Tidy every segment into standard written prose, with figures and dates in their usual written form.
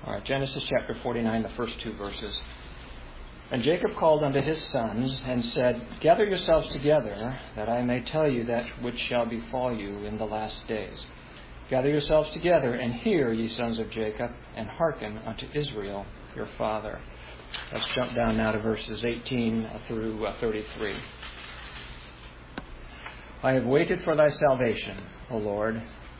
All right, Genesis chapter 49, the first two verses. And Jacob called unto his sons and said, Gather yourselves together, that I may tell you that which shall befall you in the last days. Gather yourselves together, and hear, ye sons of Jacob, and hearken unto Israel your father. Let's jump down now to verses 18 through 33. I have waited for thy salvation, O Lord.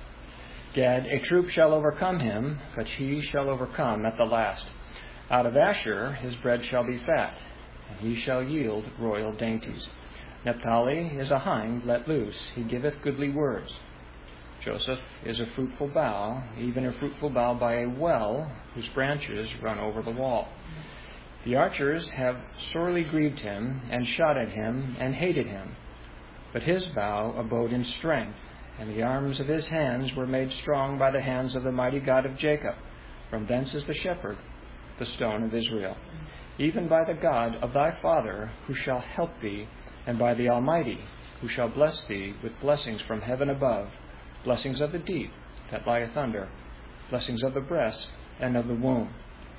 Gad, a troop shall overcome him, but he shall overcome at the last. Out of Asher his bread shall be fat, and he shall yield royal dainties. Naphtali is a hind let loose, he giveth goodly words. Joseph is a fruitful bough, even a fruitful bough by a well, whose branches run over the wall. The archers have sorely grieved him, and shot at him, and hated him. But his bow abode in strength, and the arms of his hands were made strong by the hands of the mighty God of Jacob. From thence is the shepherd, the stone of Israel. Even by the God of thy father, who shall help thee, and by the Almighty, who shall bless thee with blessings from heaven above, blessings of the deep that lieth under, blessings of the breast and of the womb.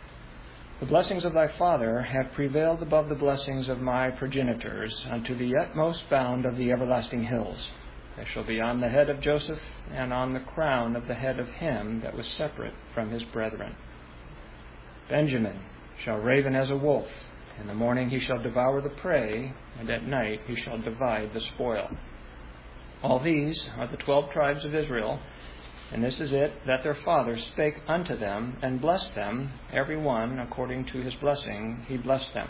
The blessings of thy father have prevailed above the blessings of my progenitors unto the utmost bound of the everlasting hills. They shall be on the head of Joseph, and on the crown of the head of him that was separate from his brethren. Benjamin shall raven as a wolf. In the morning he shall devour the prey, and at night he shall divide the spoil. All these are the 12 tribes of Israel, and this is it, that their father spake unto them, and blessed them, every one according to his blessing he blessed them.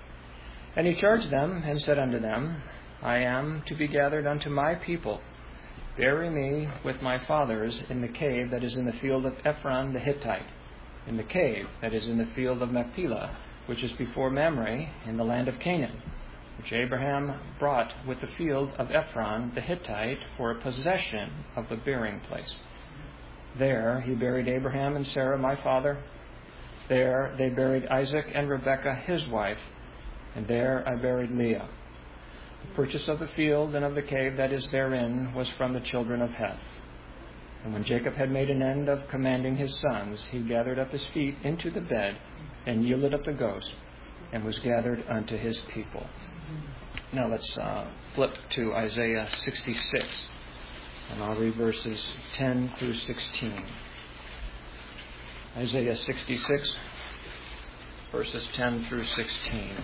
And he charged them, and said unto them, I am to be gathered unto my people. Bury me with my fathers in the cave that is in the field of Ephron the Hittite, in the cave that is in the field of Machpelah, which is before Mamre, in the land of Canaan, which Abraham brought with the field of Ephron the Hittite for a possession of the burying place. There he buried Abraham and Sarah my father. There they buried Isaac and Rebekah his wife, and there I buried Leah. The purchase of the field and of the cave that is therein was from the children of Heth. And when Jacob had made an end of commanding his sons, he gathered up his feet into the bed, and yielded up the ghost, and was gathered unto his people. Now let's flip to Isaiah 66, and I'll read verses 10 through 16. Isaiah 66, verses 10 through 16.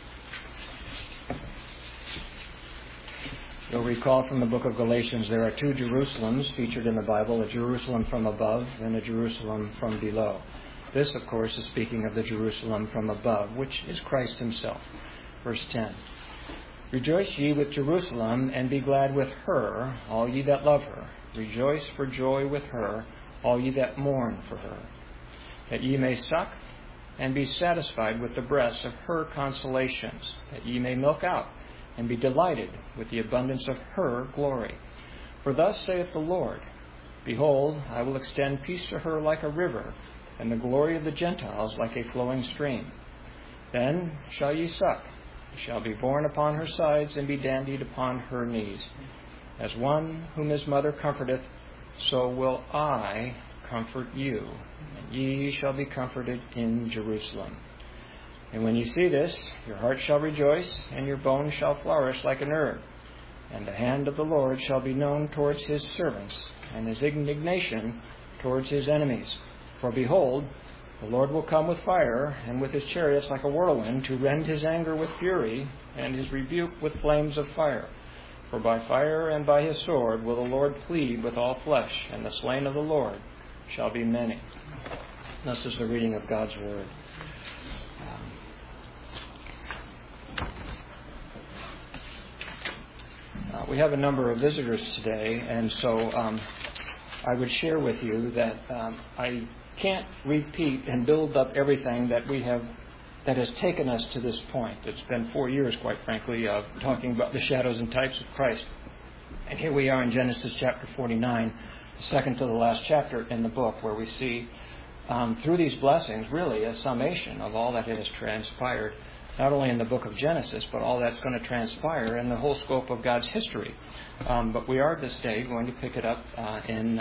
You'll recall from the book of Galatians there are two Jerusalems featured in the Bible, a Jerusalem from above and a Jerusalem from below. This, of course, is speaking of the Jerusalem from above, which is Christ himself. Verse 10. Rejoice ye with Jerusalem, and be glad with her, all ye that love her. Rejoice for joy with her, all ye that mourn for her. That ye may suck and be satisfied with the breasts of her consolations, that ye may milk out and be delighted with the abundance of her glory. For thus saith the Lord, Behold, I will extend peace to her like a river, and the glory of the Gentiles like a flowing stream. Then shall ye suck, ye shall be borne upon her sides, and be dandied upon her knees. As one whom his mother comforteth, so will I comfort you, and ye shall be comforted in Jerusalem. And when ye see this, your heart shall rejoice, and your bones shall flourish like an herb. And the hand of the Lord shall be known towards his servants, and his indignation towards his enemies. For behold, the Lord will come with fire, and with his chariots like a whirlwind, to rend his anger with fury, and his rebuke with flames of fire. For by fire and by his sword will the Lord plead with all flesh, and the slain of the Lord shall be many. This is the reading of God's word. We have a number of visitors today, and so I would share with you that I can't repeat and build up everything that has taken us to this point. It's been 4 years, quite frankly, of talking about the shadows and types of Christ. And here we are in Genesis chapter 49, the second to the last chapter in the book, where we see through these blessings really a summation of all that has transpired, not only in the book of Genesis, but all that's going to transpire in the whole scope of God's history. But we are this day going to pick it up in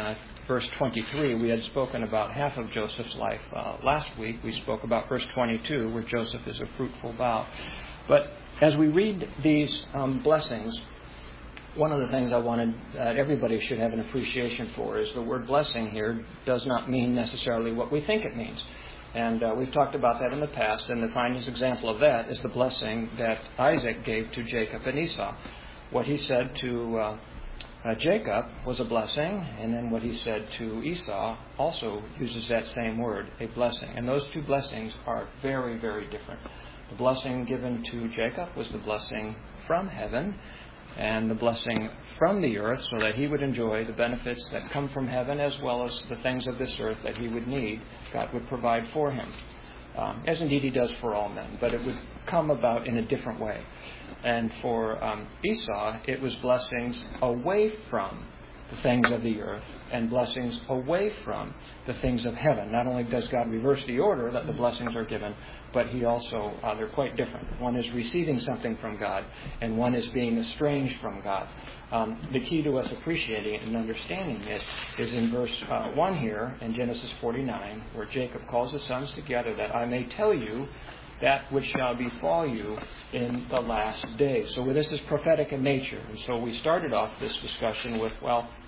verse 23. We had spoken about half of Joseph's life last week. We spoke about verse 22, where Joseph is a fruitful bough. But as we read these blessings, one of the things I wanted that everybody should have an appreciation for is the word blessing here does not mean necessarily what we think it means. And we've talked about that in the past, and the finest example of that is the blessing that Isaac gave to Jacob and Esau. What he said to Jacob was a blessing, and then what he said to Esau also uses that same word, a blessing. And those two blessings are very, very different. The blessing given to Jacob was the blessing from heaven, and the blessing from the earth, so that he would enjoy the benefits that come from heaven as well as the things of this earth that he would need, God would provide for him. As indeed he does for all men, but it would come about in a different way. And for Esau, it was blessings away from the things of the earth and blessings away from the things of heaven. Not only does God reverse the order that the blessings are given, but he also, they're quite different. One is receiving something from God, and one is being estranged from God. The key to us appreciating it and understanding it is in verse 1 here in Genesis 49, where Jacob calls his sons together that I may tell you that which shall befall you in the last day. So this is prophetic in nature. And so we started off this discussion with,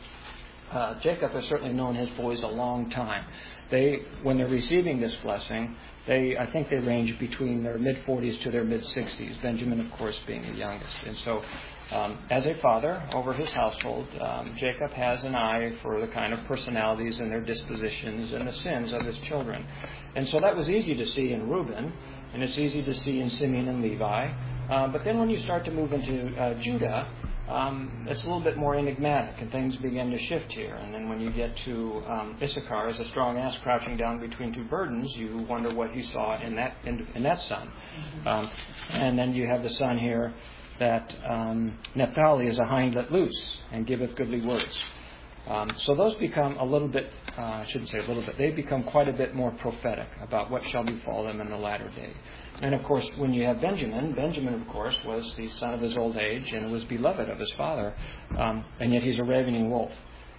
Jacob has certainly known his boys a long time. When they're receiving this blessing, I think they range between their mid-40s to their mid-60s, Benjamin, of course, being the youngest. And so as a father over his household, Jacob has an eye for the kind of personalities and their dispositions and the sins of his children. And so that was easy to see in Reuben, and it's easy to see in Simeon and Levi. But then when you start to move into Judah, it's a little bit more enigmatic, and things begin to shift here. And then when you get to Issachar, as a strong ass crouching down between two burdens, you wonder what he saw in that son. And then you have the son here that Naphtali is a hind let loose and giveth goodly words. So those become a little bit, I shouldn't say a little bit, they become quite a bit more prophetic about what shall befall them in the latter day. And of course, when you have Benjamin, of course, was the son of his old age and was beloved of his father, and yet he's a ravening wolf.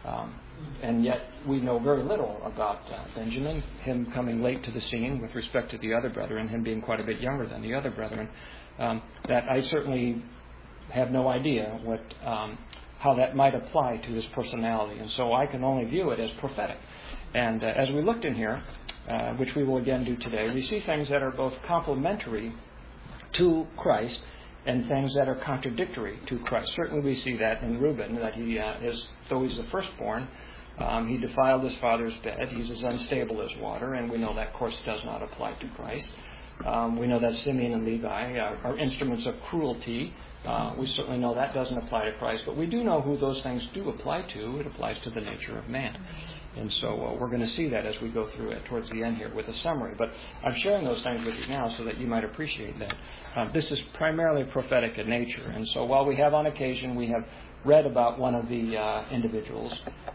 And yet we know very little about Benjamin, him coming late to the scene with respect to the other brethren, him being quite a bit younger than the other brethren, that I certainly have no idea how that might apply to his personality. And so I can only view it as prophetic. And as we looked in here, which we will again do today, we see things that are both complementary to Christ and things that are contradictory to Christ. Certainly we see that in Reuben, that he is, though he's the firstborn, he defiled his father's bed. He's as unstable as water, and we know that, of course, does not apply to Christ. We know that Simeon and Levi are instruments of cruelty. We certainly know that doesn't apply to Christ, but we do know who those things do apply to. It applies to the nature of man. And so we're going to see that as we go through it towards the end here with a summary. But I'm sharing those things with you now so that you might appreciate that. This is primarily prophetic in nature. And so while we have on occasion, we have read about one of the individuals,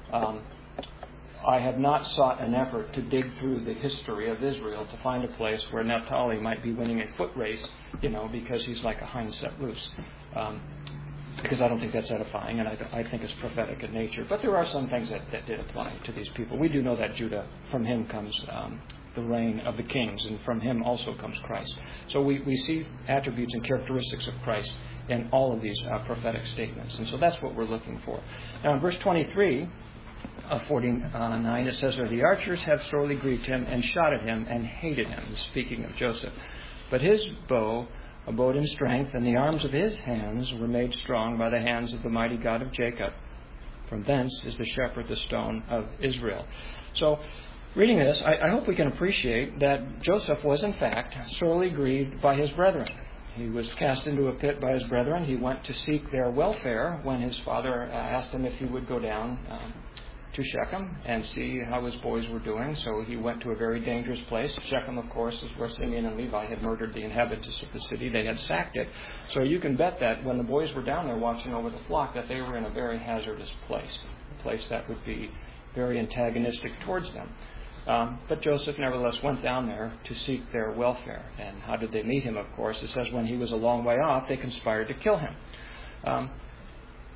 I have not sought an effort to dig through the history of Israel to find a place where Naphtali might be winning a foot race, because he's like a hind set loose. Because I don't think that's edifying, and I think it's prophetic in nature. But there are some things that did apply to these people. We do know that Judah, from him comes the reign of the kings, and from him also comes Christ. So we see attributes and characteristics of Christ in all of these prophetic statements. And so that's what we're looking for. Now in verse 23 of 49, it says, the archers have sorely grieved him and shot at him and hated him, speaking of Joseph. But his bow abode in strength, and the arms of his hands were made strong by the hands of the mighty God of Jacob. From thence is the shepherd the stone of Israel. So, reading this, I hope we can appreciate that Joseph was in fact sorely grieved by his brethren. He was cast into a pit by his brethren. He went to seek their welfare when his father asked him if he would go down to Shechem and see how his boys were doing. So he went to a very dangerous place. Shechem, of course, is where Simeon and Levi had murdered the inhabitants of the city. They had sacked it. So you can bet that when the boys were down there watching over the flock, that they were in a very hazardous place, a place that would be very antagonistic towards them. But Joseph nevertheless went down there to seek their welfare. And how did they meet him, of course? It says when he was a long way off, they conspired to kill him.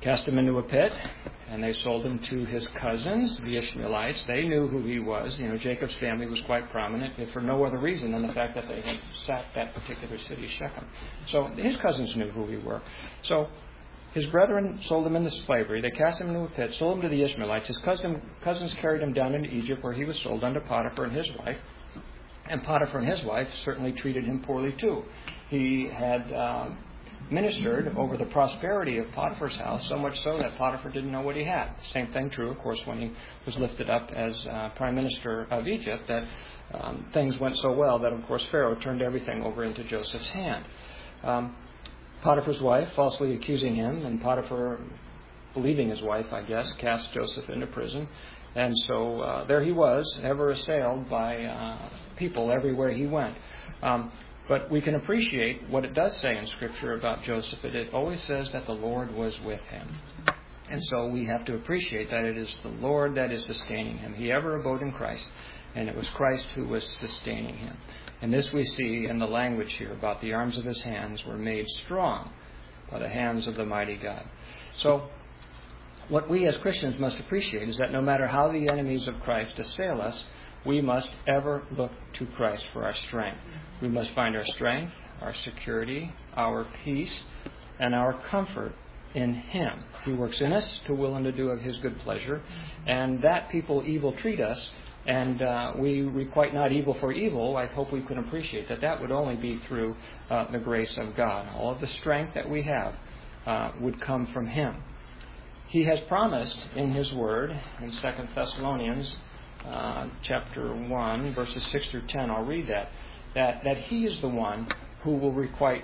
cast him into a pit, and they sold him to his cousins, the Ishmaelites. They knew who he was. Jacob's family was quite prominent, if for no other reason than the fact that they had sacked that particular city, Shechem. So his cousins knew who he were. So his brethren sold him into slavery. They cast him into a pit, sold him to the Ishmaelites. His cousins carried him down into Egypt, where he was sold unto Potiphar and his wife. And Potiphar and his wife certainly treated him poorly too. He had ministered over the prosperity of Potiphar's house, so much so that Potiphar didn't know what he had. Same thing true, of course, when he was lifted up as prime minister of Egypt, that things went so well that, of course, Pharaoh turned everything over into Joseph's hand. Potiphar's wife falsely accusing him, and Potiphar, believing his wife, I guess, cast Joseph into prison. And so there he was, ever assailed by people everywhere he went. But we can appreciate what it does say in Scripture about Joseph. It always says that the Lord was with him. And so we have to appreciate that it is the Lord that is sustaining him. He ever abode in Christ, and it was Christ who was sustaining him. And this we see in the language here about the arms of his hands were made strong by the hands of the mighty God. So what we as Christians must appreciate is that no matter how the enemies of Christ assail us, we must ever look to Christ for our strength. We must find our strength, our security, our peace, and our comfort in Him. He works in us to will and to do of His good pleasure. And that people evil treat us, and we requite not evil for evil, I hope we can appreciate that would only be through the grace of God. All of the strength that we have would come from Him. He has promised in His Word, in 2 Thessalonians chapter 1, verses 6 through 10, I'll read that He is the one who will requite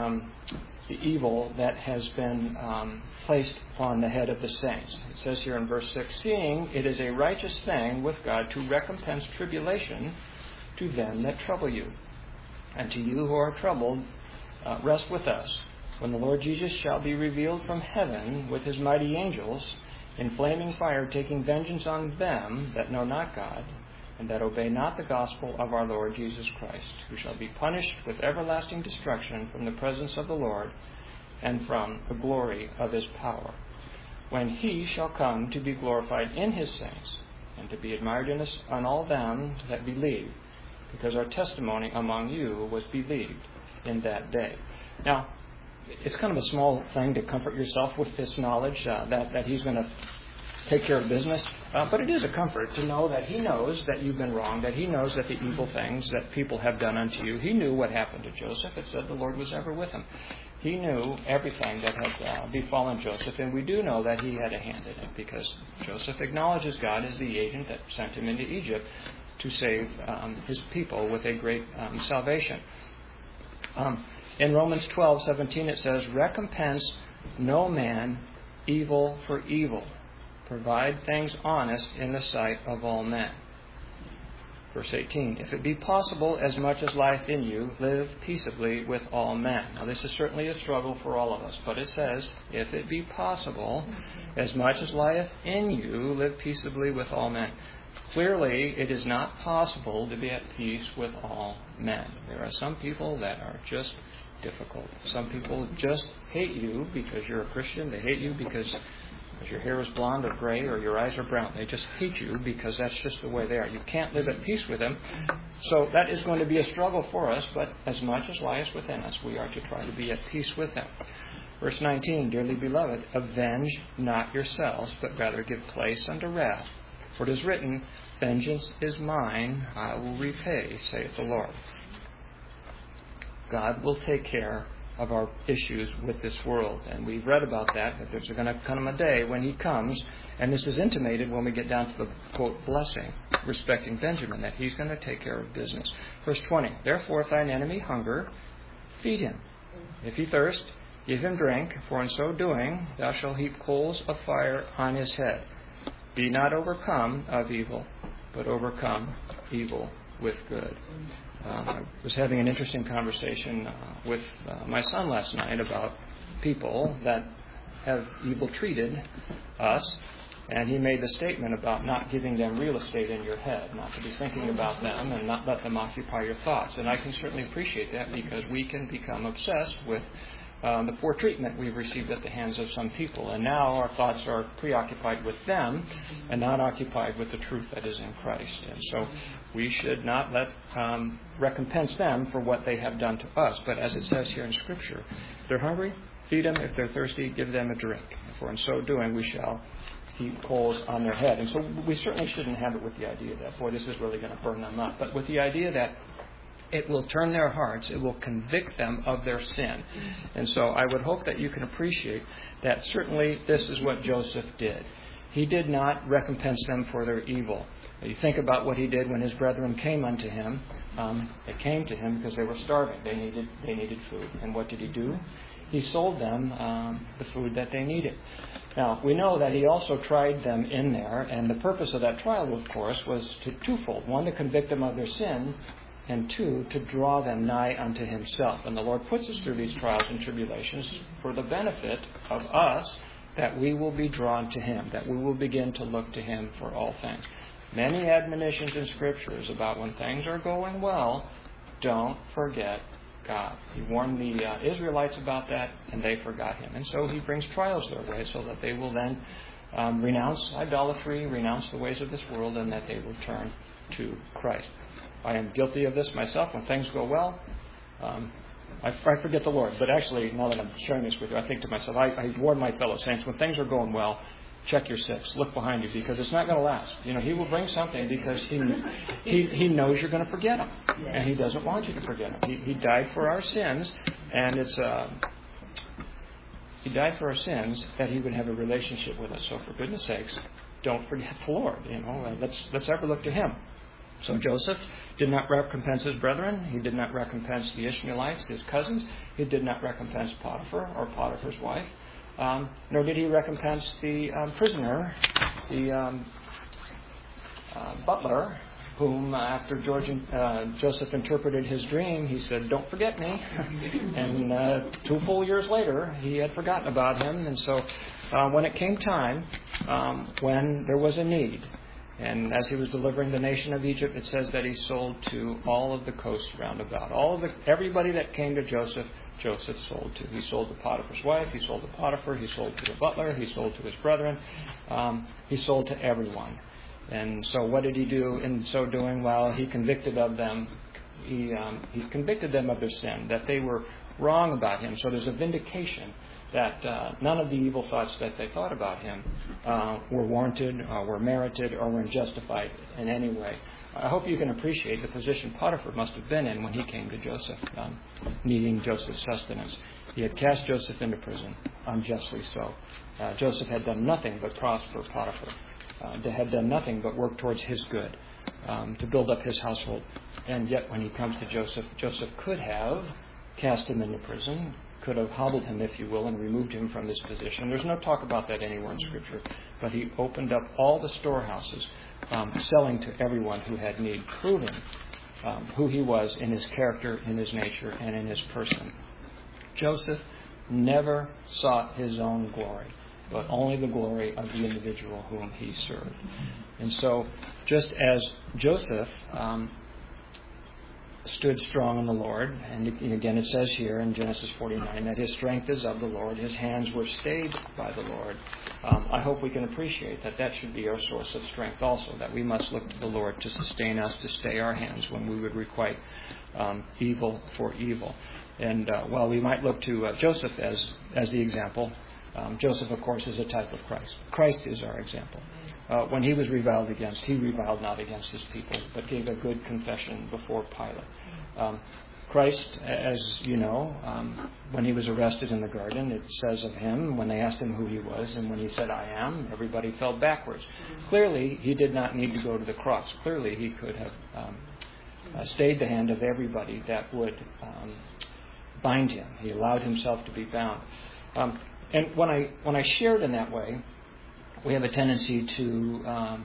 the evil that has been placed upon the head of the saints. It says here in verse 6, "Seeing it is a righteous thing with God to recompense tribulation to them that trouble you. And to you who are troubled, rest with us, when the Lord Jesus shall be revealed from heaven with His mighty angels, in flaming fire, taking vengeance on them that know not God, and that obey not the gospel of our Lord Jesus Christ, who shall be punished with everlasting destruction from the presence of the Lord and from the glory of His power, when He shall come to be glorified in His saints, and to be admired in us on all them that believe, because our testimony among you was believed in that day." Now, it's kind of a small thing to comfort yourself with this knowledge that He's going to take care of business. But it is a comfort to know that He knows that you've been wrong, that He knows that the evil things that people have done unto you. He knew what happened to Joseph. It said the Lord was ever with him. He knew everything that had befallen Joseph, and we do know that he had a hand in it, because Joseph acknowledges God as the agent that sent him into Egypt to save his people with a great salvation. In Romans 12:17 it says, "Recompense no man evil for evil. Provide things honest in the sight of all men." Verse 18, "If it be possible, as much as lieth in you, live peaceably with all men." Now this is certainly a struggle for all of us, but it says, if it be possible, as much as lieth in you, live peaceably with all men. Clearly, it is not possible to be at peace with all men. There are some people that are just difficult. Some people just hate you because you're a Christian. They hate you because your hair is blonde or gray or your eyes are brown. They just hate you because that's just the way they are. You can't live at peace with them. So that is going to be a struggle for us, but as much as lies within us, we are to try to be at peace with them. Verse 19, "Dearly beloved, avenge not yourselves, but rather give place unto wrath. For it is written, Vengeance is mine, I will repay, saith the Lord." God will take care of our issues with this world. And we've read about that there's going to come a day when He comes, and this is intimated when we get down to the, quote, blessing respecting Benjamin, that He's going to take care of business. Verse 20, "Therefore if thine enemy hunger, feed him. If he thirst, give him drink, for in so doing thou shalt heap coals of fire on his head. Be not overcome of evil, but overcome evil with good." I was having an interesting conversation with my son last night about people that have evil treated us, and he made the statement about not giving them real estate in your head, not to be thinking about them and not let them occupy your thoughts. And I can certainly appreciate that, because we can become obsessed with the poor treatment we've received at the hands of some people. And now our thoughts are preoccupied with them and not occupied with the truth that is in Christ. And so we should not recompense them for what they have done to us. But as it says here in Scripture, if they're hungry, feed them. If they're thirsty, give them a drink. For in so doing, we shall heap coals on their head. And so we certainly shouldn't have it with the idea that, boy, this is really going to burn them up. But with the idea that it will turn their hearts. It will convict them of their sin. And so I would hope that you can appreciate that certainly this is what Joseph did. He did not recompense them for their evil. You think about what he did when his brethren came unto him. They came to him because they were starving. They needed food. And what did he do? He sold them the food that they needed. Now, we know that he also tried them in there, and the purpose of that trial, of course, was twofold. One, to convict them of their sin, and two, to draw them nigh unto himself. And the Lord puts us through these trials and tribulations for the benefit of us, that we will be drawn to him, that we will begin to look to him for all things. Many admonitions in Scriptures about when things are going well, don't forget God. He warned the Israelites about that, and they forgot him. And so he brings trials their way so that they will then renounce idolatry, renounce the ways of this world, and that they will turn to Christ. I am guilty of this myself. When things go well, I forget the Lord. But actually, now that I'm sharing this with you, I think to myself, I warn my fellow saints, when things are going well, check your six. Look behind you, because it's not going to last. He will bring something because he knows you're going to forget him. And he doesn't want you to forget him. He died for our sins, and he died for our sins that he would have a relationship with us. So for goodness sakes, don't forget the Lord. Let's ever look to him. So Joseph did not recompense his brethren. He did not recompense the Ishmaelites, his cousins. He did not recompense Potiphar or Potiphar's wife. Nor did he recompense the prisoner, the butler, whom after Joseph interpreted his dream, he said, "Don't forget me." And 2 full years later, he had forgotten about him. And so when it came time, when there was a need, and as he was delivering the nation of Egypt, it says that he sold to all of the coast round about. Everybody that came to Joseph sold to. He sold to Potiphar's wife. He sold to Potiphar. He sold to the butler. He sold to his brethren. He sold to everyone. And so what did he do in so doing? Well, he convicted of them. He convicted them of their sin, that they were wrong about him. So there's a vindication that none of the evil thoughts that they thought about him were warranted, were merited, or were justified in any way. I hope you can appreciate the position Potiphar must have been in when he came to Joseph, needing Joseph's sustenance. He had cast Joseph into prison, unjustly so. Joseph had done nothing but prosper Potiphar. Had done nothing but work towards his good, to build up his household. And yet when he comes to Joseph, Joseph could have cast him into prison, could have hobbled him, if you will, and removed him from this position. There's no talk about that anywhere in Scripture. But he opened up all the storehouses, selling to everyone who had need, proving who he was in his character, in his nature, and in his person. Joseph never sought his own glory, but only the glory of the individual whom he served. And so, just as Joseph stood strong in the Lord, and again it says here in Genesis 49 that his strength is of the Lord, his hands were stayed by the Lord. I hope we can appreciate that should be our source of strength also, that we must look to the Lord to sustain us, to stay our hands when we would requite evil for evil. And while we might look to Joseph as the example, Joseph, of course, is a type of Christ. Christ is our example. When he was reviled against, he reviled not against his people, but gave a good confession before Pilate. Christ, as you know, when he was arrested in the garden, it says of him, when they asked him who he was, and when he said, "I am," everybody fell backwards. Clearly, he did not need to go to the cross. Clearly, he could have stayed the hand of everybody that would bind him. He allowed himself to be bound. And when I shared in that way, we have a tendency to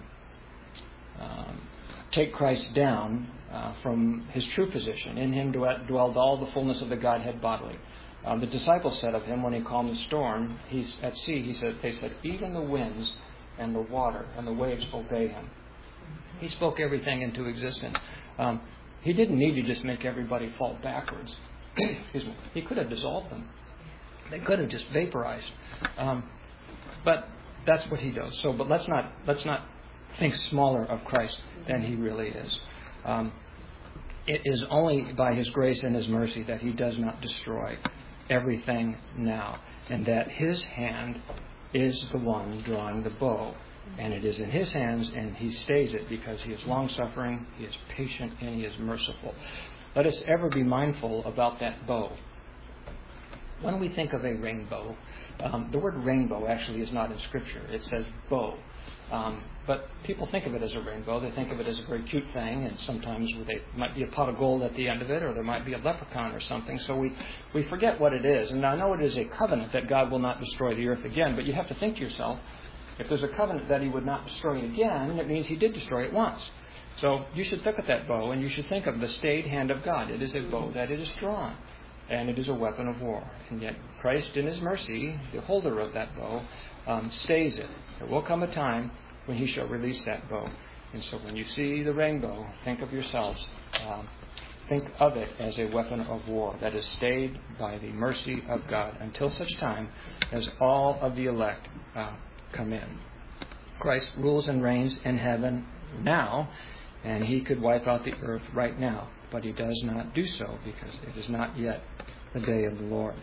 take Christ down from his true position. In him dwelled all the fullness of the Godhead bodily. The disciples said of him when he calmed the storm, he's at sea, they said, even the winds and the water and the waves obey him. He spoke everything into existence. He didn't need to just make everybody fall backwards. Excuse me. He could have dissolved them. They could have just vaporized. But that's what he does. So, but let's not think smaller of Christ than he really is. It is only by his grace and his mercy that he does not destroy everything now, and that his hand is the one drawing the bow. And it is in his hands, and he stays it because he is long-suffering, he is patient, and he is merciful. Let us ever be mindful about that bow. When we think of a rainbow, the word rainbow actually is not in Scripture. It says bow. But people think of it as a rainbow. They think of it as a very cute thing, and sometimes there might be a pot of gold at the end of it, or there might be a leprechaun or something. So we forget what it is. And I know it is a covenant that God will not destroy the earth again, but you have to think to yourself, if there's a covenant that he would not destroy it again, it means he did destroy it once. So you should look at that bow, and you should think of the stayed hand of God. It is a bow that it is drawn, and it is a weapon of war. And yet Christ, in his mercy, the holder of that bow, stays it. There will come a time when he shall release that bow. And so when you see the rainbow, think of yourselves. Think of it as a weapon of war that is stayed by the mercy of God until such time as all of the elect come in. Christ rules and reigns in heaven now, and he could wipe out the earth right now, but he does not do so because it is not yet the day of the Lord.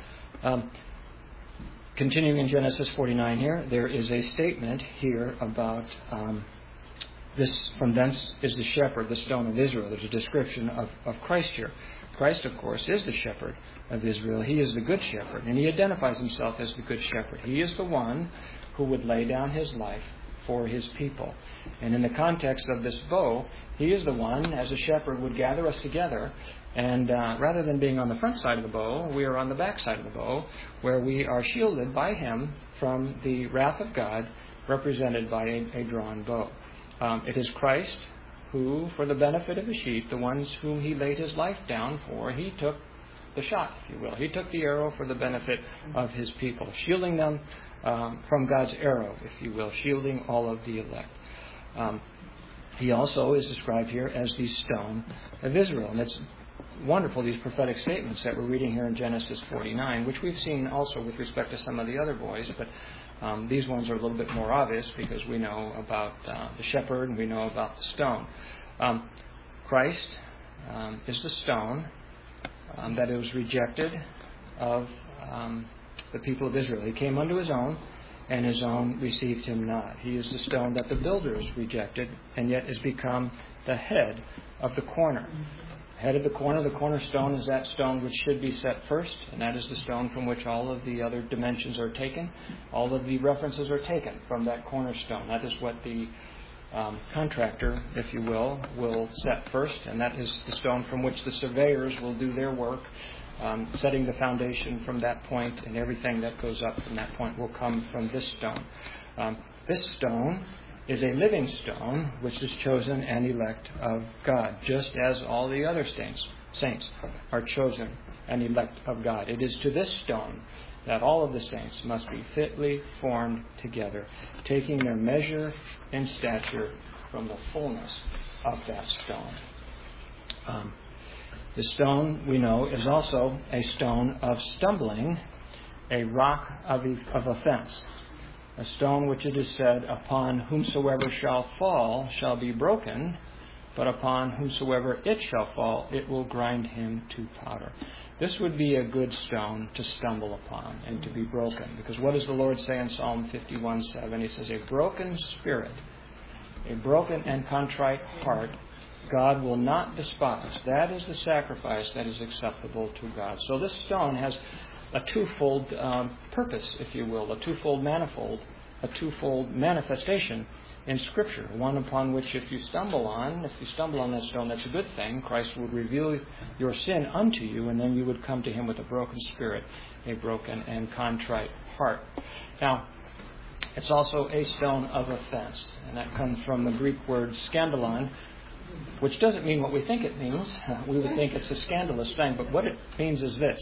Continuing in Genesis 49 here, there is a statement here about this, from thence is the shepherd, the stone of Israel. There's a description of Christ here. Christ, of course, is the shepherd of Israel. He is the good shepherd, and he identifies himself as the good shepherd. He is the one who would lay down his life for his people. And in the context of this bow, he is the one, as a shepherd, would gather us together. And rather than being on the front side of the bow, we are on the back side of the bow, where we are shielded by him from the wrath of God, represented by a drawn bow. It is Christ who, for the benefit of the sheep, the ones whom he laid his life down for, he took the shot, if you will. He took the arrow for the benefit of his people, shielding them from God's arrow, if you will, shielding all of the elect. He also is described here as the stone of Israel. And it's wonderful, these prophetic statements that we're reading here in Genesis 49, which we've seen also with respect to some of the other boys, but these ones are a little bit more obvious because we know about the shepherd and we know about the stone. Christ is the stone that was rejected of the people of Israel. He came unto his own, and his own received him not. He is the stone that the builders rejected, and yet has become the head of the corner. Head of the cornerstone is that stone which should be set first, and that is the stone from which all of the other dimensions are taken. All of the references are taken from that cornerstone. That is what the contractor, if you will set first, and that is the stone from which the surveyors will do their work, setting the foundation from that point, and everything that goes up from that point will come from this stone. This stone is a living stone which is chosen and elect of God, just as all the other saints are chosen and elect of God. It is to this stone that all of the saints must be fitly formed together, taking their measure and stature from the fullness of that stone. The stone, we know, is also a stone of stumbling, a rock of offense. A stone which it is said, upon whomsoever shall fall shall be broken, but upon whomsoever it shall fall, it will grind him to powder. This would be a good stone to stumble upon and to be broken. Because what does the Lord say in Psalm 51:7? He says, a broken spirit, a broken and contrite heart, God will not despise. That is the sacrifice that is acceptable to God. So this stone has a twofold purpose, if you will, a twofold manifestation in Scripture. One upon which if you stumble on that stone, that's a good thing. Christ would reveal your sin unto you, and then you would come to him with a broken spirit, a broken and contrite heart. Now, it's also a stone of offense, and that comes from the Greek word scandalon, which doesn't mean what we think it means. We would think it's a scandalous thing, but what it means is this.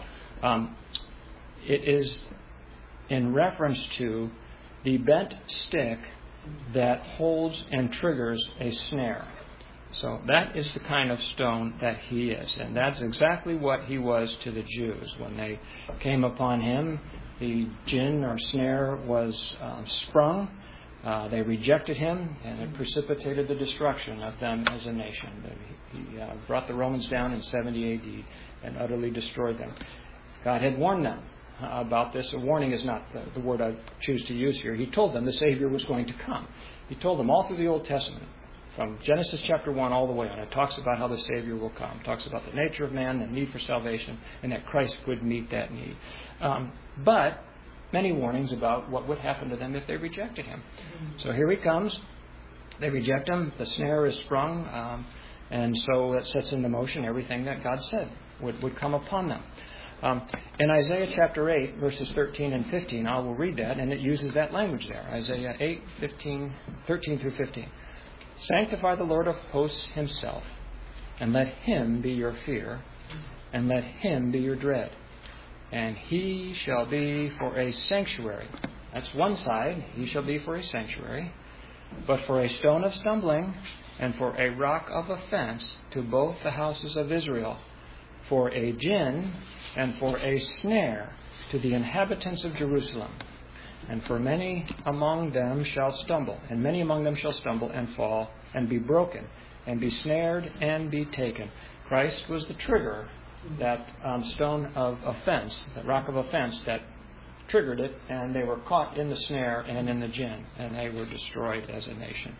It is in reference to the bent stick that holds and triggers a snare. So that is the kind of stone that he is. And that's exactly what he was to the Jews. When they came upon him, the jinn or snare was sprung. They rejected him, and it precipitated the destruction of them as a nation. He brought the Romans down in 70 A.D. and utterly destroyed them. God had warned them about this. A warning is not the word I choose to use here. He told them the Savior was going to come. He told them all through the Old Testament, from Genesis chapter 1 all the way on. It talks about how the Savior will come. It talks about the nature of man, the need for salvation, and that Christ would meet that need. But many warnings about what would happen to them if they rejected him. So here he comes. They reject him. The snare is sprung. And so that sets into motion everything that God said would come upon them. In Isaiah chapter 8, verses 13 and 15, I will read that, and it uses that language there. Isaiah 8, 13 through 15. Sanctify the Lord of hosts himself, and let him be your fear, and let him be your dread. And he shall be for a sanctuary. That's one side. He shall be for a sanctuary. But for a stone of stumbling, and for a rock of offense to both the houses of Israel, for a gin and for a snare to the inhabitants of Jerusalem. And for many among them shall stumble, and many among them shall stumble and fall and be broken and be snared and be taken. Christ was the trigger, that stone of offense, that rock of offense that triggered it, and they were caught in the snare and in the gin, and they were destroyed as a nation.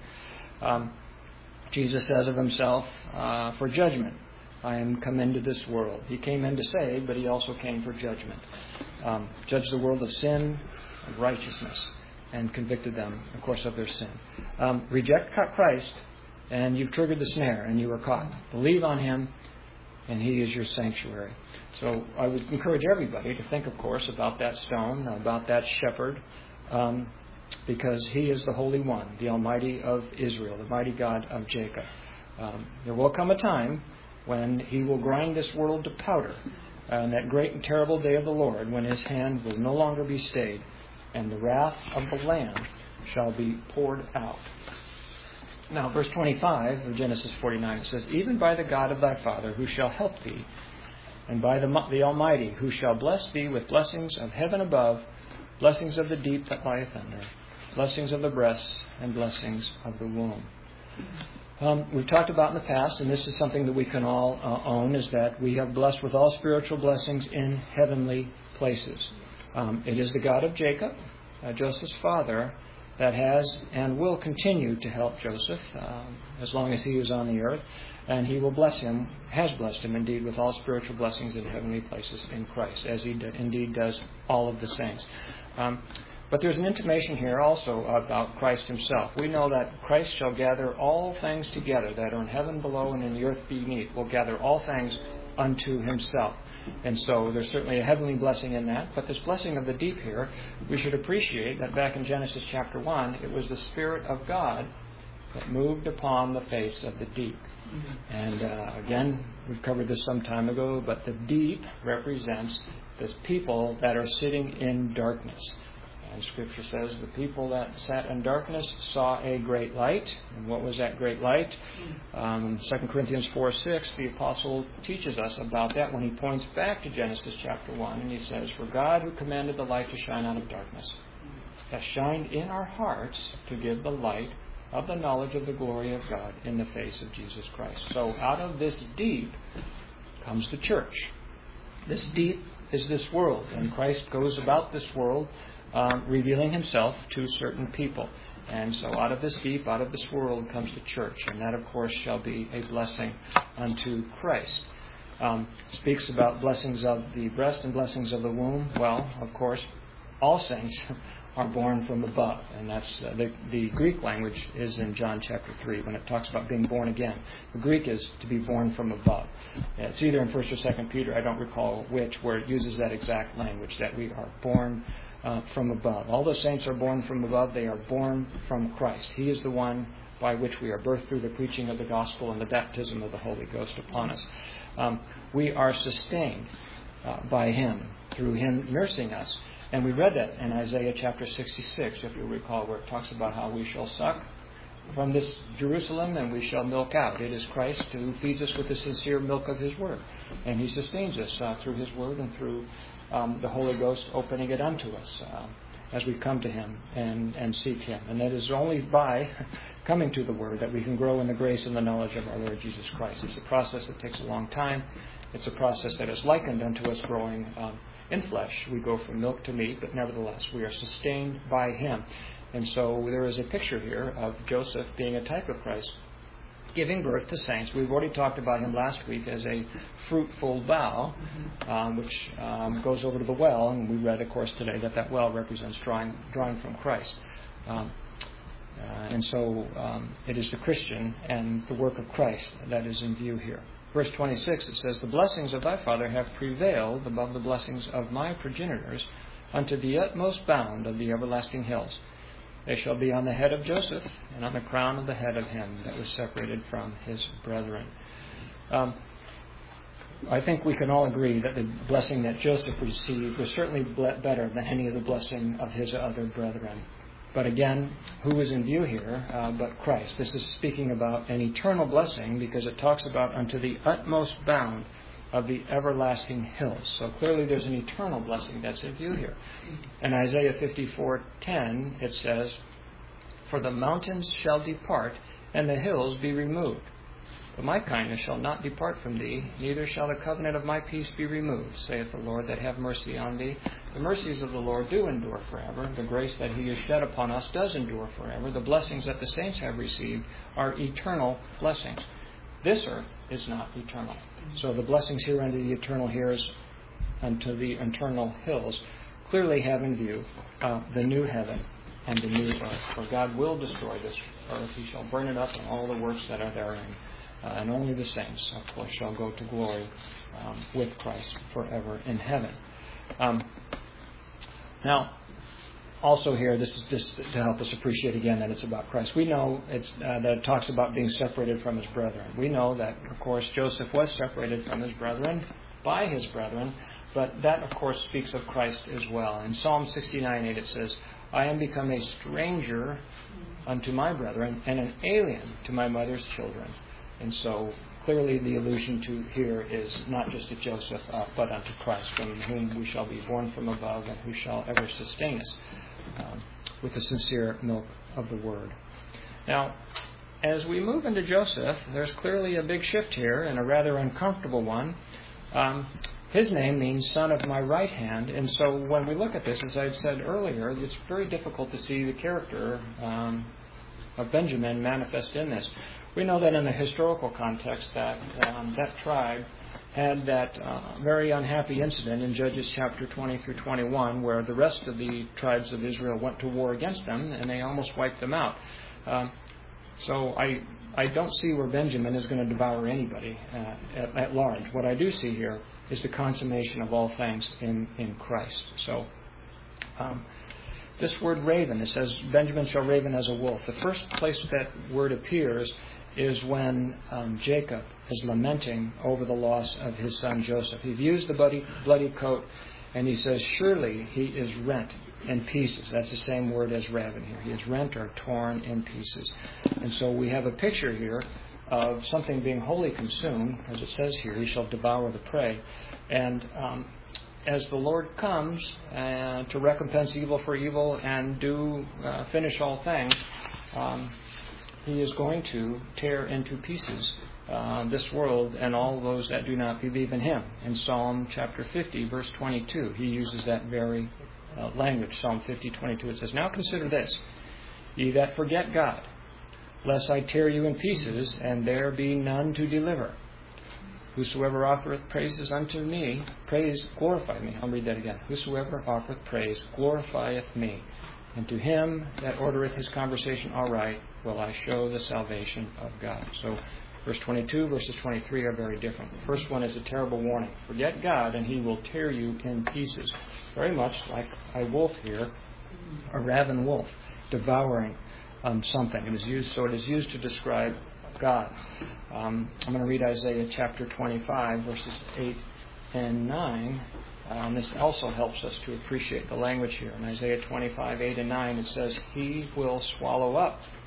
Jesus says of himself, for judgment I am come into this world. He came in to save, but he also came for judgment. Judged the world of sin and righteousness, and convicted them, of course, of their sin. Reject Christ, and you've triggered the snare, and you are caught. Believe on him, and he is your sanctuary. So I would encourage everybody to think, of course, about that stone, about that shepherd, because he is the Holy One, the Almighty of Israel, the mighty God of Jacob. There will come a time when he will grind this world to powder, on that great and terrible day of the Lord, when his hand will no longer be stayed, and the wrath of the Lamb shall be poured out. Now, verse 25 of Genesis 49, it says, even by the God of thy father, who shall help thee, and by the Almighty, who shall bless thee with blessings of heaven above, blessings of the deep that lieth under, blessings of the breast, and blessings of the womb. We've talked about in the past, and this is something that we can all own, is that we have blessed with all spiritual blessings in heavenly places. It is the God of Jacob, Joseph's father, that has and will continue to help Joseph as long as he is on the earth. And he will bless him, has blessed him indeed, with all spiritual blessings in heavenly places in Christ, as he indeed does all of the saints. But there's an intimation here also about Christ himself. We know that Christ shall gather all things together that are in heaven below and in the earth beneath, will gather all things unto himself. And so there's certainly a heavenly blessing in that. But this blessing of the deep here, we should appreciate that back in Genesis chapter 1, it was the Spirit of God that moved upon the face of the deep. And again, we've covered this some time ago, but the deep represents this people that are sitting in darkness. And Scripture says the people that sat in darkness saw a great light. And what was that great light? 2 Corinthians 4:6, the apostle teaches us about that when he points back to Genesis chapter 1. And he says, for God who commanded the light to shine out of darkness has shined in our hearts to give the light of the knowledge of the glory of God in the face of Jesus Christ. So out of this deep comes the church. This deep is this world. And Christ goes about this world revealing himself to certain people. And so out of this deep, out of this world comes the church. And that, of course, shall be a blessing unto Christ. Speaks about blessings of the breast and blessings of the womb. Well, of course, all saints are born from above. And that's the Greek language is in John chapter 3 when it talks about being born again. The Greek is to be born from above. It's either in 1 or 2 Peter, I don't recall which, where it uses that exact language, that we are born from above. All the saints are born from above. They are born from Christ. He is the one by which we are birthed through the preaching of the gospel and the baptism of the Holy Ghost upon us. We are sustained by him, through him nursing us. And we read that in Isaiah chapter 66, if you recall, where it talks about how we shall suck from this Jerusalem, and we shall milk out. It is Christ who feeds us with the sincere milk of His Word. And He sustains us through His Word and through the Holy Ghost opening it unto us as we come to Him and seek Him. And that is only by coming to the Word that we can grow in the grace and the knowledge of our Lord Jesus Christ. It's a process that takes a long time. It's a process that is likened unto us growing in flesh. We go from milk to meat, but nevertheless we are sustained by Him. And so there is a picture here of Joseph being a type of Christ, giving birth to saints. We've already talked about him last week as a fruitful bough, which goes over to the well. And we read, of course, today that well represents drawing from Christ. And so it is the Christian and the work of Christ that is in view here. Verse 26, it says, "The blessings of thy father have prevailed above the blessings of my progenitors unto the utmost bound of the everlasting hills. They shall be on the head of Joseph, and on the crown of the head of him that was separated from his brethren." I think we can all agree that the blessing that Joseph received was certainly better than any of the blessing of his other brethren. But again, who is in view here but Christ? This is speaking about an eternal blessing because it talks about unto the utmost bound of the everlasting hills. So clearly there's an eternal blessing that's in view here. In Isaiah 54:10 it says, "For the mountains shall depart, and the hills be removed. But my kindness shall not depart from thee, neither shall the covenant of my peace be removed, saith the Lord that have mercy on thee." The mercies of the Lord do endure forever. The grace that He has shed upon us does endure forever. The blessings that the saints have received are eternal blessings. This earth is not eternal. So the blessings here unto the eternal hills, unto the eternal hills, clearly have in view the new heaven and the new earth. For God will destroy this earth. He shall burn it up and all the works that are therein. And only the saints, of course, shall go to glory with Christ forever in heaven. Now, also here, this is just to help us appreciate again that it's about Christ. We know that it talks about being separated from his brethren. We know that, of course, Joseph was separated from his brethren by his brethren, but that, of course, speaks of Christ as well. In Psalm 69:8 it says, "I am become a stranger unto my brethren and an alien to my mother's children." And so clearly the allusion to here is not just to Joseph, but unto Christ, from whom we shall be born from above and who shall ever sustain us with the sincere milk of the Word. Now, as we move into Joseph, there's clearly a big shift here and a rather uncomfortable one. His name means son of my right hand, and so when we look at this, as I had said earlier, it's very difficult to see the character of Benjamin manifest in this. We know that in the historical context that that tribe had that very unhappy incident in Judges chapter 20 through 21, where the rest of the tribes of Israel went to war against them, and they almost wiped them out. So I don't see where Benjamin is going to devour anybody at large. What I do see here is the consummation of all things in Christ. So this word raven, it says, "Benjamin shall raven as a wolf." The first place that word appears is when Jacob is lamenting over the loss of his son Joseph. He views the bloody coat and he says, "Surely he is rent in pieces." That's the same word as raven here. He is rent or torn in pieces. And so we have a picture here of something being wholly consumed. As it says here, he shall devour the prey. And as the Lord comes to recompense evil for evil and do finish all things, He is going to tear into pieces this world and all those that do not believe in Him. In Psalm chapter 50, verse 22, he uses that very language. Psalm 50:22, it says, "Now consider this, ye that forget God, lest I tear you in pieces, and there be none to deliver. Whosoever offereth praises unto me, glorify me." I'll read that again. "Whosoever offereth praise glorifieth me. And to him that ordereth his conversation aright will I show the salvation of God." So verse 22, verses 23 are very different. The first one is a terrible warning. Forget God and He will tear you in pieces. Very much like a wolf here, a raven wolf, devouring something. It is used to describe God. I'm going to read Isaiah chapter 25, verses 8 and 9. This also helps us to appreciate the language here. In Isaiah 25, 8 and 9, it says, "He will swallow up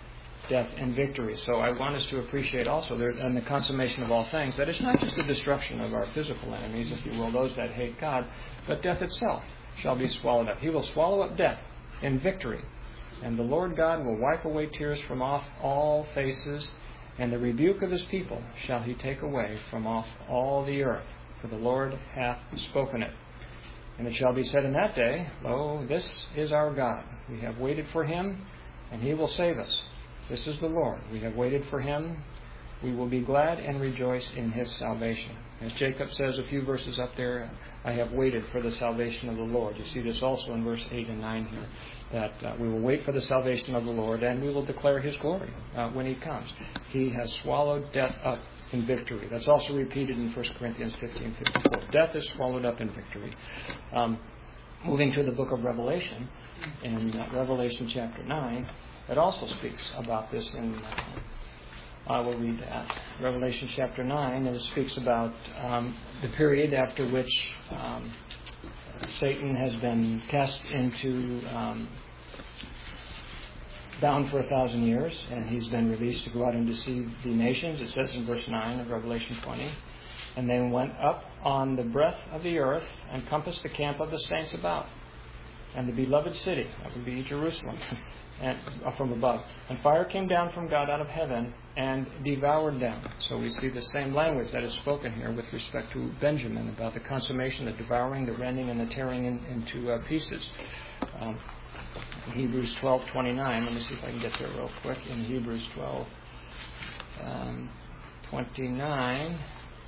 death and victory. So I want us to appreciate also, in the consummation of all things, that it's not just the destruction of our physical enemies, if you will, those that hate God, but death itself shall be swallowed up. He will swallow up death in victory. And the Lord God will wipe away tears from off all faces, and the rebuke of his people shall he take away from off all the earth. For the Lord hath spoken it. And it shall be said in that day, Lo, this is our God. We have waited for him, and he will save us. This is the Lord. We have waited for him. We will be glad and rejoice in his salvation. As Jacob says a few verses up there, I have waited for the salvation of the Lord. You see this also in verse 8 and 9 here, that we will wait for the salvation of the Lord, and we will declare his glory when he comes. He has swallowed death up in victory. That's also repeated in 1 Corinthians 15:54. Death is swallowed up in victory. Moving to the book of Revelation, in Revelation chapter 9, it also speaks about this in... I will read that. Revelation chapter 9, and it speaks about the period after which Satan has been cast into, bound for 1,000 years, and he's been released to go out and deceive the nations. It says in verse 9 of Revelation 20, and they went up on the breadth of the earth and compassed the camp of the saints about, and the beloved city, that would be Jerusalem, and from above. And fire came down from God out of heaven and devoured them. So we see the same language that is spoken here with respect to Benjamin about the consummation, the devouring, the rending, and the tearing into pieces. Hebrews 12:29. Let me see if I can get there real quick. In Hebrews 12:29.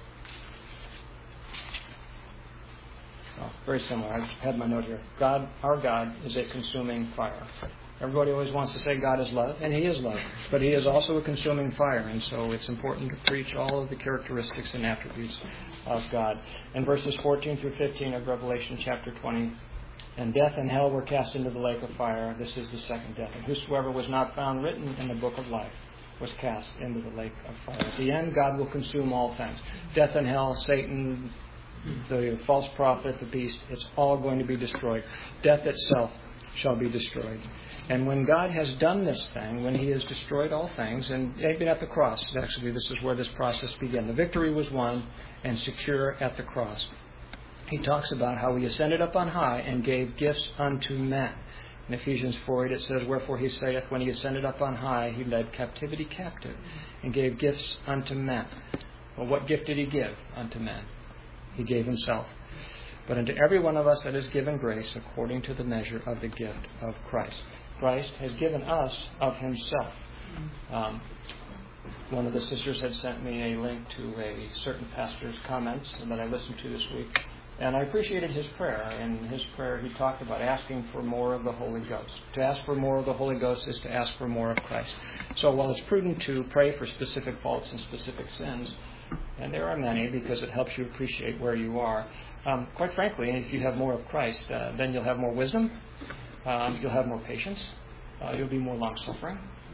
Oh, very similar. I had my note here. God, our God, is a consuming fire. Everybody always wants to say God is love, and he is love. But he is also a consuming fire, and so it's important to preach all of the characteristics and attributes of God. In verses 14 through 15 of Revelation chapter 20, and death and hell were cast into the lake of fire. This is the second death. And whosoever was not found written in the book of life was cast into the lake of fire. At the end, God will consume all things. Death and hell, Satan, the false prophet, the beast, it's all going to be destroyed. Death itself shall be destroyed. And when God has done this thing, when he has destroyed all things, and even at the cross, actually this is where this process began. The victory was won and secure at the cross. He talks about how he ascended up on high and gave gifts unto men. In Ephesians 4:8 it says, Wherefore he saith, when he ascended up on high, he led captivity captive and gave gifts unto men. Well, what gift did he give unto men? He gave himself. But unto every one of us that is given grace according to the measure of the gift of Christ. Christ has given us of himself. One of the sisters had sent me a link to a certain pastor's comments that I listened to this week. And I appreciated his prayer. In his prayer, he talked about asking for more of the Holy Ghost. To ask for more of the Holy Ghost is to ask for more of Christ. So while it's prudent to pray for specific faults and specific sins, and there are many because it helps you appreciate where you are, quite frankly, if you have more of Christ, then you'll have more wisdom, you'll have more patience, you'll be more long-suffering,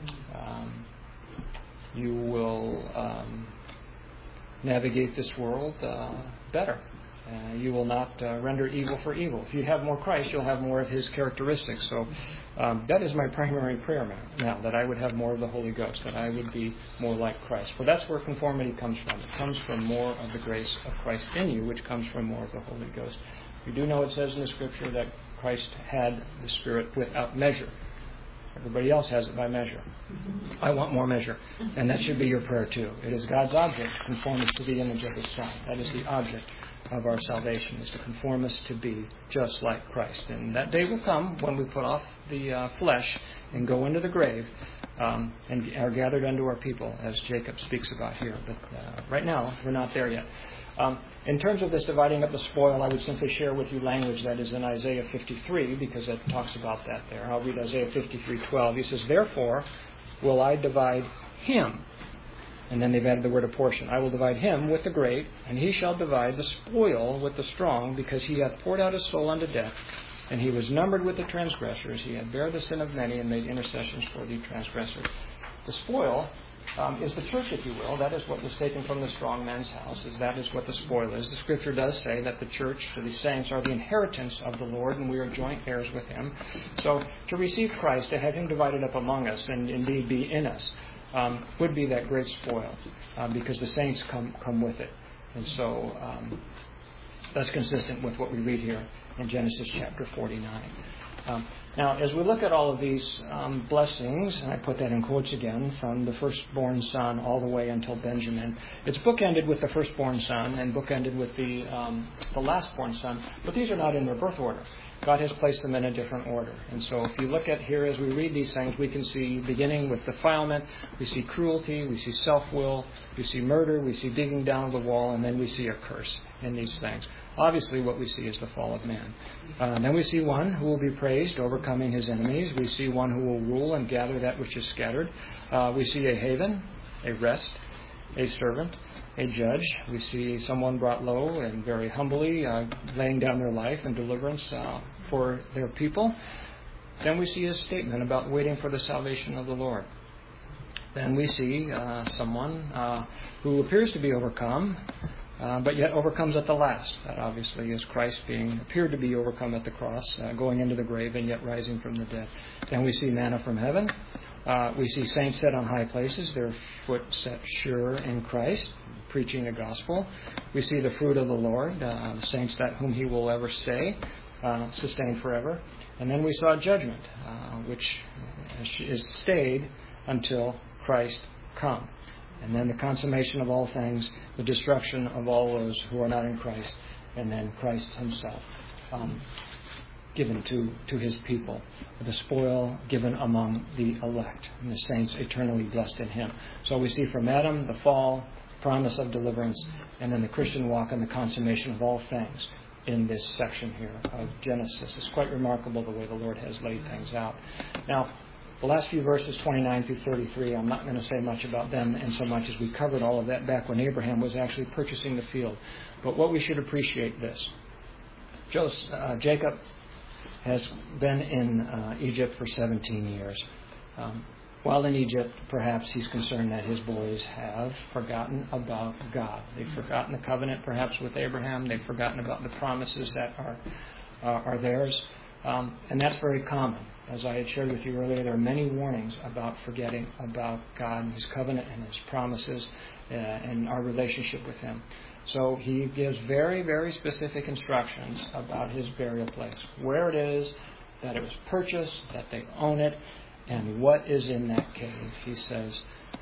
you will navigate this world better. You will not render evil for evil. If you have more Christ, you'll have more of his characteristics. So that is my primary prayer now, that I would have more of the Holy Ghost, that I would be more like Christ. For that's where conformity comes from. It comes from more of the grace of Christ in you, which comes from more of the Holy Ghost. You do know it says in the Scripture that Christ had the Spirit without measure. Everybody else has it by measure. I want more measure. And that should be your prayer too. It is God's object to conform us to the image of his Son. That is the object of our salvation, is to conform us to be just like Christ. And that day will come when we put off the flesh and go into the grave and are gathered unto our people, as Jacob speaks about here. But right now, we're not there yet. In terms of this dividing up the spoil, I would simply share with you language that is in Isaiah 53, because it talks about that there. I'll read Isaiah 53:12. He says, Therefore will I divide him. And then they've added the word apportion. I will divide him with the great, and he shall divide the spoil with the strong, because he hath poured out his soul unto death, and he was numbered with the transgressors. He had bare the sin of many and made intercessions for the transgressors. The spoil is the church, if you will. That is what was taken from the strong man's house. That is what the spoil is. The Scripture does say that the church, the saints, are the inheritance of the Lord, and we are joint heirs with Him. So to receive Christ, to have Him divided up among us, and indeed be in us, would be that great spoil, because the saints come with it. And so that's consistent with what we read here in Genesis chapter 49. Now, as we look at all of these blessings, and I put that in quotes again, from the firstborn son all the way until Benjamin, it's bookended with the firstborn son and bookended with the lastborn son, but these are not in their birth order. God has placed them in a different order. And so if you look at here, as we read these things, we can see, beginning with defilement, we see cruelty, we see self-will, we see murder, we see digging down the wall, and then we see a curse in these things. Obviously, what we see is the fall of man. Then we see one who will be praised, overcoming his enemies. We see one who will rule and gather that which is scattered. We see a haven, a rest, a servant, a judge. We see someone brought low and very humbly laying down their life in deliverance for their people. Then we see a statement about waiting for the salvation of the Lord. Then we see someone who appears to be overcome, but yet overcomes at the last. That obviously is Christ appeared to be overcome at the cross, going into the grave and yet rising from the dead. Then we see manna from heaven. We see saints set on high places, their foot set sure in Christ, preaching a gospel. We see the fruit of the Lord, the saints whom He will ever sustain forever. And then we saw judgment, which is stayed until Christ come. And then the consummation of all things, the destruction of all those who are not in Christ, and then Christ Himself given to His people, the spoil given among the elect, and the saints eternally blessed in Him. So we see from Adam the fall, promise of deliverance, and then the Christian walk and the consummation of all things in this section here of Genesis. It's quite remarkable the way the Lord has laid things out. Now, the last few verses, 29 through 33, I'm not going to say much about them in so much as we covered all of that back when Abraham was actually purchasing the field. But what we should appreciate this. Jacob has been in Egypt for 17 years. While in Egypt, perhaps he's concerned that his boys have forgotten about God. They've forgotten the covenant perhaps with Abraham. They've forgotten about the promises that are theirs. And that's very common. As I had shared with you earlier, there are many warnings about forgetting about God and His covenant and His promises and our relationship with Him. So He gives very, very specific instructions about His burial place, where it is, that it was purchased, that they own it, and what is in that cave. He says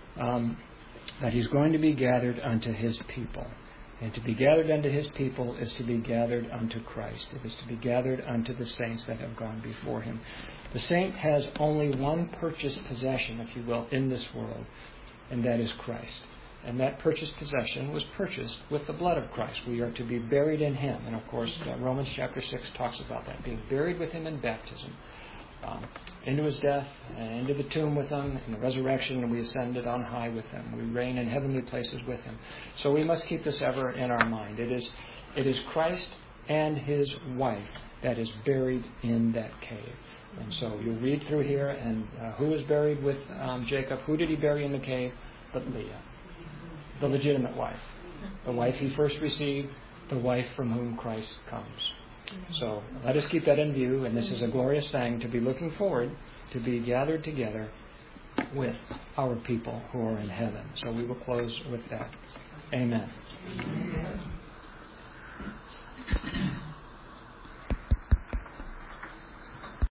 that He's going to be gathered unto His people. And to be gathered unto His people is to be gathered unto Christ. It is to be gathered unto the saints that have gone before Him. The saint has only one purchased possession, if you will, in this world, and that is Christ. And that purchased possession was purchased with the blood of Christ. We are to be buried in Him. And of course, Romans chapter 6 talks about that, being buried with Him in baptism, into His death, and into the tomb with Him, in the resurrection, and we ascended on high with Him. We reign in heavenly places with Him. So we must keep this ever in our mind. It is Christ and His wife that is buried in that cave. And so you read through here, and who was buried with Jacob? Who did he bury in the cave? But Leah, the legitimate wife. The wife he first received, the wife from whom Christ comes. So let us keep that in view, and this is a glorious thing to be looking forward to be gathered together with our people who are in heaven. So we will close with that. Amen.